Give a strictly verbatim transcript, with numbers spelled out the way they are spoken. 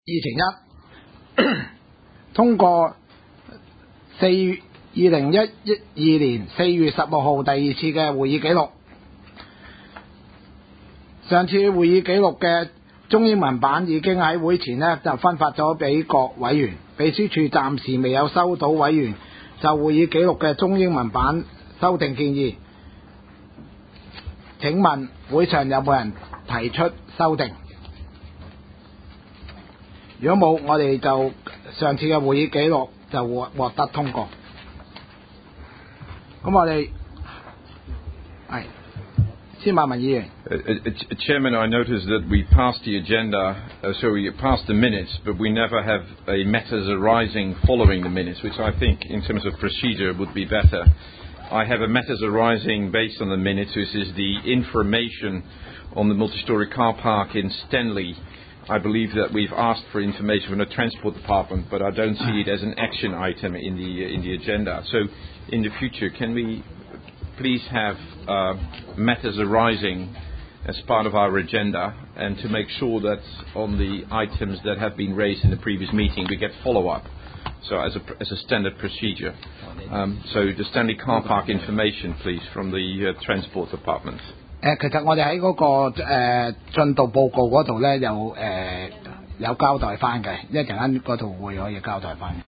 二乘一通過四月二零一二年四月十六號第二次嘅會議記錄。上次會議記錄嘅中英文版已經喺會前呢就分發咗俾各委員，秘書處暫時未有收到委員就會議記錄嘅中英文版修訂建議。請問會上有冇人提出修訂？如果冇，我哋就上次嘅會議記錄就獲獲得通過。咁我哋係司馬文議員。 Uh, uh, Chairman, I noticed that we passed the agenda, uh, so we passed the minutes, but we never have a matters arising following the minutes, which I think in terms of procedure would be better. I have a matters arising based on the minutes, which is the information on the multi-storey car park in Stanley. I believe that we've asked for information from the Transport Department, but I don't see it as an action item in the uh, in the agenda. So, in the future, can we please have uh, matters arising as part of our agenda, and to make sure that on the items that have been raised in the previous meeting, we get follow-up. So, as a as a standard procedure. Um, so, the Stanley Car Park information, please, from the uh, Transport Department. 誒，其實我哋喺嗰個誒進度報告嗰度咧，有誒有交代翻嘅，一陣間嗰度會可以交代翻。